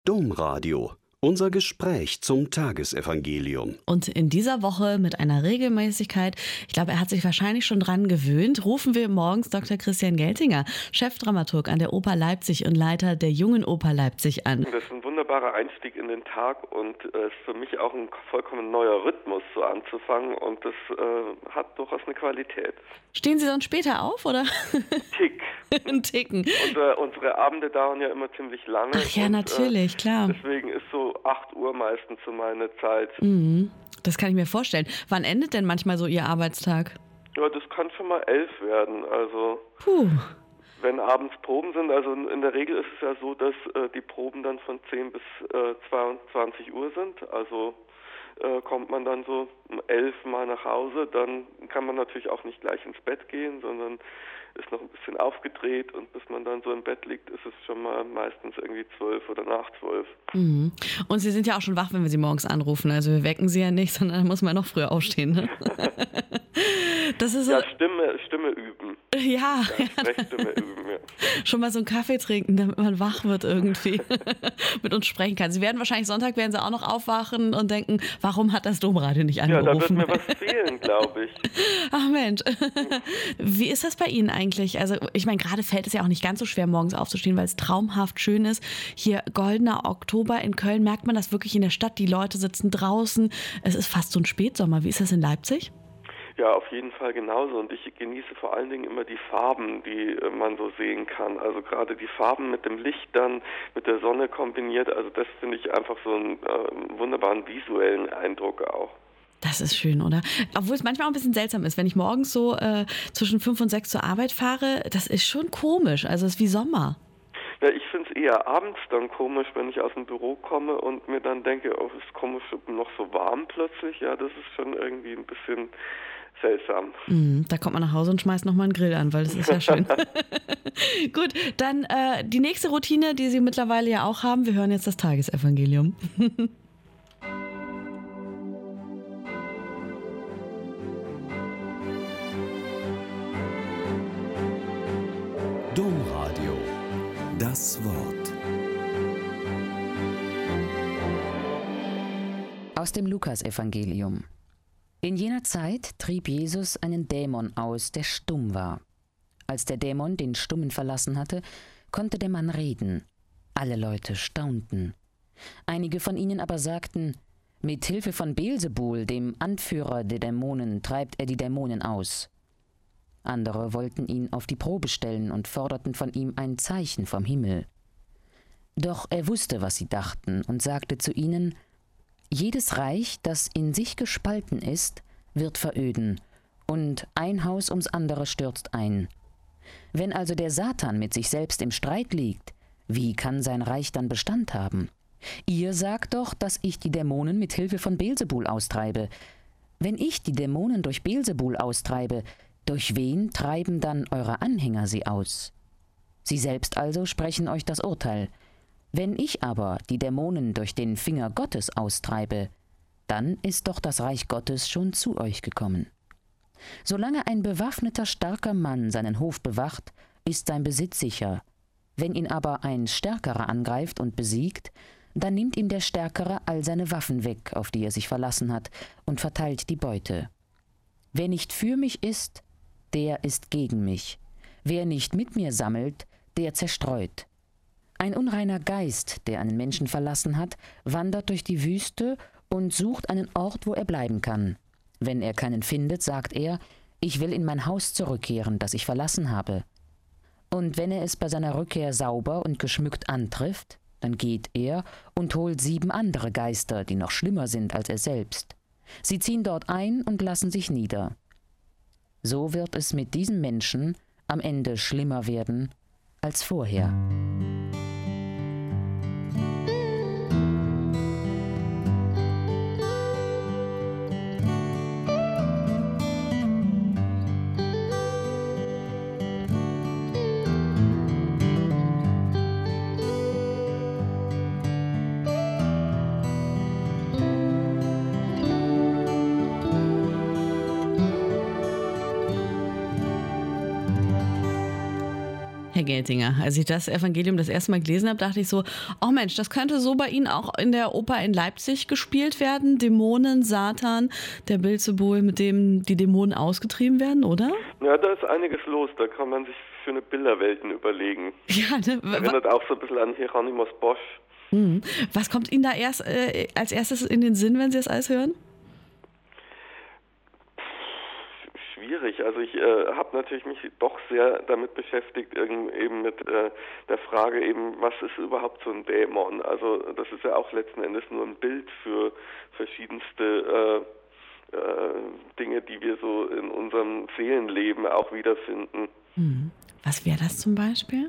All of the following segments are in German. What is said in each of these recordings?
Domradio. Unser Gespräch zum Tagesevangelium. Und in dieser Woche mit einer Regelmäßigkeit, ich glaube, er hat sich wahrscheinlich schon dran gewöhnt, rufen wir morgens Dr. Christian Geltinger, Chefdramaturg an der Oper Leipzig und Leiter der Jungen Oper Leipzig an. Das ist ein wunderbarer Einstieg in den Tag und ist für mich auch ein vollkommen neuer Rhythmus, so anzufangen, und das hat durchaus eine Qualität. Stehen Sie sonst später auf, oder? Tick. Ein Ticken. Unsere Abende dauern ja immer ziemlich lange. Ach ja, natürlich, klar. Deswegen ist so 8 Uhr meistens so meine Zeit. Das kann ich mir vorstellen. Wann endet denn manchmal so Ihr Arbeitstag? Ja, das kann schon mal 11 werden. Also wenn abends Proben sind, also in der Regel ist es ja so, dass die Proben dann von 10 bis 22 Uhr sind. Also kommt man dann so um 11 mal nach Hause, dann kann man natürlich auch nicht gleich ins Bett gehen, sondern ist noch ein bisschen aufgedreht, und bis man dann so im Bett liegt, ist es schon mal meistens irgendwie 12 oder nach 12. Und Sie sind ja auch schon wach, wenn wir Sie morgens anrufen. Also wir wecken Sie ja nicht, sondern da muss man noch früher aufstehen. Ne? Das ist so, Ja, Stimme üben. ja, Sprechstimme üben, ja. schon mal so einen Kaffee trinken, damit man wach wird irgendwie, mit uns sprechen kann. Sie werden wahrscheinlich Sonntag werden Sie auch noch aufwachen und denken, warum hat das Domradio nicht Ja, da wird angerufen? mir was fehlen, glaube ich. Ach Mensch, wie ist das bei Ihnen eigentlich? Also ich meine, gerade fällt es ja auch nicht ganz so schwer, morgens aufzustehen, weil es traumhaft schön ist. Hier goldener Oktober in Köln, merkt man das wirklich in der Stadt. Die Leute sitzen draußen. Es ist fast so ein Spätsommer. Wie ist das in Leipzig? Ja, auf jeden Fall genauso, und ich genieße vor allen Dingen immer die Farben, die man so sehen kann. Also gerade die Farben mit dem Licht dann, mit der Sonne kombiniert, also das finde ich einfach so einen wunderbaren visuellen Eindruck auch. Das ist schön, oder? Obwohl es manchmal auch ein bisschen seltsam ist, wenn ich morgens so zwischen 5 und 6 zur Arbeit fahre, das ist schon komisch, also es ist wie Sommer. Ja, ich finde es eher abends dann komisch, wenn ich aus dem Büro komme und mir dann denke, oh, ist komisch, noch so warm plötzlich. Ja, das ist schon irgendwie ein bisschen seltsam. Da kommt man nach Hause und schmeißt nochmal einen Grill an, weil das ist ja schön. Gut, dann die nächste Routine, die Sie mittlerweile ja auch haben. Wir hören jetzt das Tagesevangelium. Domradio. Das Wort. Aus dem Lukasevangelium. In jener Zeit trieb Jesus einen Dämon aus, der stumm war. Als der Dämon den Stummen verlassen hatte, konnte der Mann reden. Alle Leute staunten. Einige von ihnen aber sagten, mit Hilfe von Beelzebul, dem Anführer der Dämonen, treibt er die Dämonen aus. Andere wollten ihn auf die Probe stellen und forderten von ihm ein Zeichen vom Himmel. Doch er wusste, was sie dachten, und sagte zu ihnen, jedes Reich, das in sich gespalten ist, wird veröden, und ein Haus ums andere stürzt ein. Wenn also der Satan mit sich selbst im Streit liegt, wie kann sein Reich dann Bestand haben? Ihr sagt doch, dass ich die Dämonen mit Hilfe von Beelzebul austreibe. Wenn ich die Dämonen durch Beelzebul austreibe, durch wen treiben dann eure Anhänger sie aus? Sie selbst also sprechen euch das Urteil. Wenn ich aber die Dämonen durch den Finger Gottes austreibe, dann ist doch das Reich Gottes schon zu euch gekommen. Solange ein bewaffneter, starker Mann seinen Hof bewacht, ist sein Besitz sicher. Wenn ihn aber ein Stärkerer angreift und besiegt, dann nimmt ihm der Stärkere all seine Waffen weg, auf die er sich verlassen hat, und verteilt die Beute. Wer nicht für mich ist, der ist gegen mich. Wer nicht mit mir sammelt, der zerstreut. Ein unreiner Geist, der einen Menschen verlassen hat, wandert durch die Wüste und sucht einen Ort, wo er bleiben kann. Wenn er keinen findet, sagt er, ich will in mein Haus zurückkehren, das ich verlassen habe. Und wenn er es bei seiner Rückkehr sauber und geschmückt antrifft, dann geht er und holt 7 andere Geister, die noch schlimmer sind als er selbst. Sie ziehen dort ein und lassen sich nieder. So wird es mit diesem Menschen am Ende schlimmer werden als vorher. Herr Herr Geltinger. Als ich das Evangelium das erste Mal gelesen habe, dachte ich so, oh Mensch, das könnte so bei Ihnen auch in der Oper in Leipzig gespielt werden. Dämonen, Satan, der Beelzebul, mit dem die Dämonen ausgetrieben werden, oder? Ja, da ist einiges los. Da kann man sich schöne Bilderwelten überlegen. Ja, ne? Erinnert auch so ein bisschen an Hieronymus Bosch. Was kommt Ihnen da als erstes in den Sinn, wenn Sie das alles hören? Schwierig. Also ich habe natürlich mich doch sehr damit beschäftigt, eben mit der Frage eben, was ist überhaupt so ein Dämon? Also das ist ja auch letzten Endes nur ein Bild für verschiedenste Dinge, die wir so in unserem Seelenleben auch wiederfinden. Was wäre das zum Beispiel?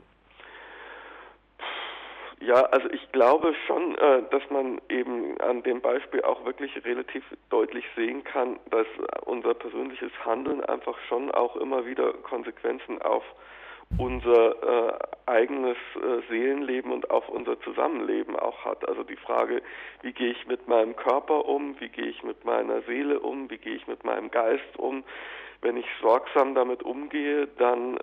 Ja, also ich glaube schon, dass man eben an dem Beispiel auch wirklich relativ deutlich sehen kann, dass unser persönliches Handeln einfach schon auch immer wieder Konsequenzen auf unser eigenes Seelenleben und auf unser Zusammenleben auch hat. Also die Frage, wie gehe ich mit meinem Körper um, wie gehe ich mit meiner Seele um, wie gehe ich mit meinem Geist um. Wenn ich sorgsam damit umgehe, dann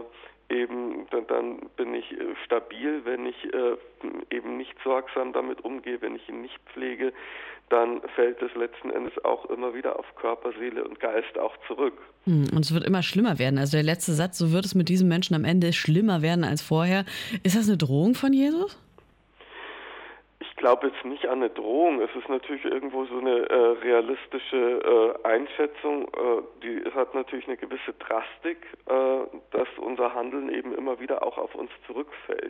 bin ich stabil. Wenn ich eben nicht sorgsam damit umgehe, wenn ich ihn nicht pflege, dann fällt es letzten Endes auch immer wieder auf Körper, Seele und Geist auch zurück. Und es wird immer schlimmer werden. Also der letzte Satz, so wird es mit diesem Menschen am Ende schlimmer werden als vorher. Ist das eine Drohung von Jesus? Ich glaube jetzt nicht an eine Drohung. Es ist natürlich irgendwo so eine realistische Einschätzung. Die hat natürlich eine gewisse Drastik, dass unser Handeln eben immer wieder auch auf uns zurückfällt.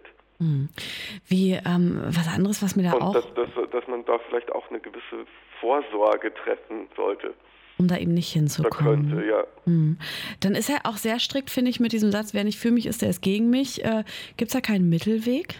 Wie was anderes, was mir da und auch... dass man da vielleicht auch eine gewisse Vorsorge treffen sollte. Um da eben nicht hinzukommen. Da könnte, ja. Dann ist er auch sehr strikt, finde ich, mit diesem Satz, wer nicht für mich ist, der ist gegen mich. Gibt es da keinen Mittelweg?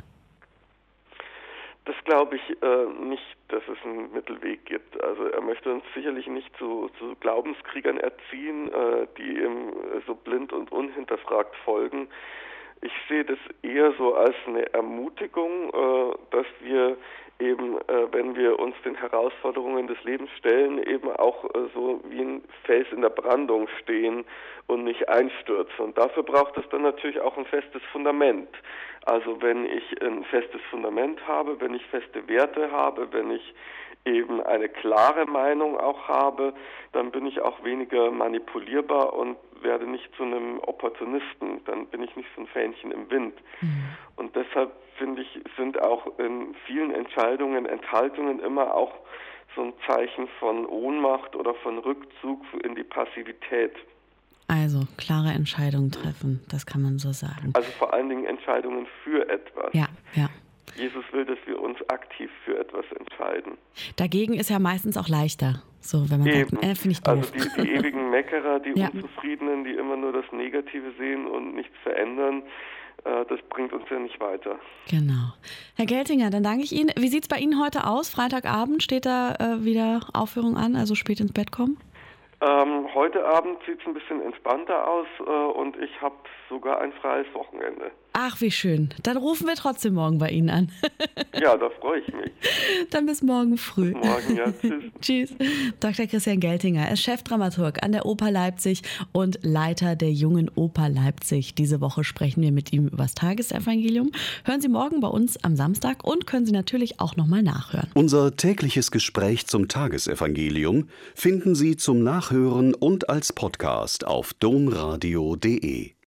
Das glaube ich nicht, dass es einen Mittelweg gibt. Also er möchte uns sicherlich nicht zu Glaubenskriegern erziehen, die ihm so blind und unhinterfragt folgen. Ich sehe das eher so als eine Ermutigung, dass wir eben, wenn wir uns den Herausforderungen des Lebens stellen, eben auch so wie ein Fels in der Brandung stehen und nicht einstürzen. Und dafür braucht es dann natürlich auch ein festes Fundament. Also wenn ich ein festes Fundament habe, wenn ich feste Werte habe, wenn ich eben eine klare Meinung auch habe, dann bin ich auch weniger manipulierbar und werde nicht zu einem Opportunisten. Dann bin ich nicht so ein Fähnchen im Wind. Und deshalb finde ich, sind auch in vielen Enthaltungen immer auch so ein Zeichen von Ohnmacht oder von Rückzug in die Passivität. Also klare Entscheidungen treffen, das kann man so sagen. Also vor allen Dingen Entscheidungen für etwas. Ja. Jesus will, dass wir uns aktiv für etwas entscheiden. Dagegen ist ja meistens auch leichter, so wenn man sagt, finde ich doof. Also die ewigen Meckerer, die Unzufriedenen, die immer nur das Negative sehen und nichts verändern, das bringt uns ja nicht weiter. Genau. Herr Geltinger, dann danke ich Ihnen. Wie sieht es bei Ihnen heute aus? Freitagabend steht da wieder Aufführung an, also spät ins Bett kommen? Heute Abend sieht es ein bisschen entspannter aus und ich habe sogar ein freies Wochenende. Ach, wie schön. Dann rufen wir trotzdem morgen bei Ihnen an. Ja, da freue ich mich. Dann bis morgen früh. Bis morgen, ja. Tschüss. Tschüss. Dr. Christian Geltinger ist Chefdramaturg an der Oper Leipzig und Leiter der Jungen Oper Leipzig. Diese Woche sprechen wir mit ihm über das Tagesevangelium. Hören Sie morgen bei uns am Samstag und können Sie natürlich auch nochmal nachhören. Unser tägliches Gespräch zum Tagesevangelium finden Sie zum Nachhören und als Podcast auf domradio.de.